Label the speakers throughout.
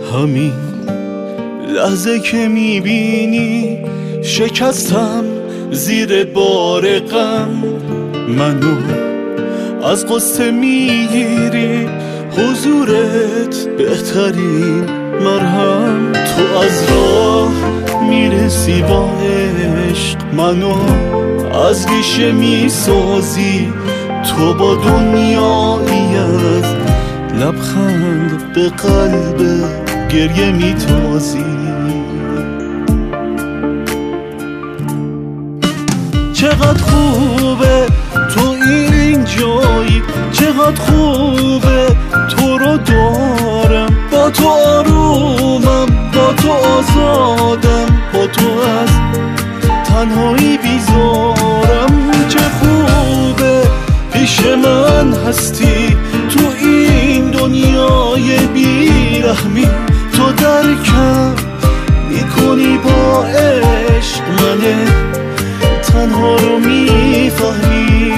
Speaker 1: همین لحظه که میبینی شکستم زیر بار غم، منو از قصه میگیری، حضورت بهترین مرهم. تو از راه میرسی با عشق، منو از ریشه میسازی، تو با دنیایی از لبخند به قلب گریه میتازی. چقدر خوبه تو این جایی، چقدر خوبه تو رو دارم، با تو آرومم، با تو آزادم، با تو از تنهایی بیزارم. چه خوبه پیش من هستی تو این دنیای بیرحمی، تو درکم میکنی با عشق، من تنها رو میفهمی.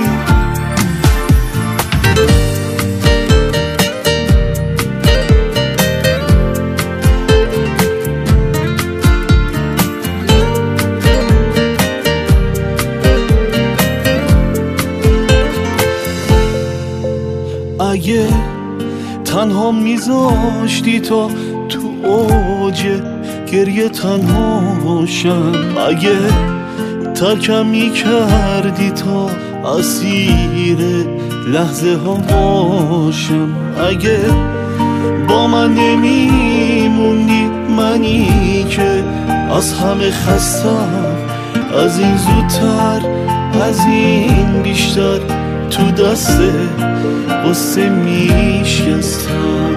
Speaker 1: اگه تنها میذاشتی تا تو اوج گریه تنها باشم، اگه ترکم میکردی تا اسیر لحظه ها باشم، اگه با من نمیموندی، منی که از همه خستم، از این زودتر از این بیشتر تو دست قصه میشکستم.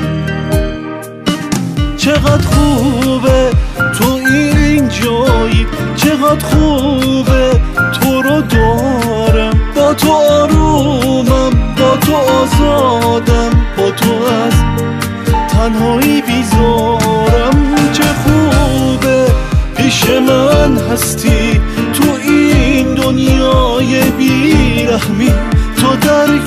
Speaker 1: چقدر خوبه تو این جایی، چقدر خوبه تو رو دارم، با تو آرومم، با تو آزادم، با تو از تنهایی بیزارم. چه خوبه پیش من هستی تو این دنیای بیرحمی، تو در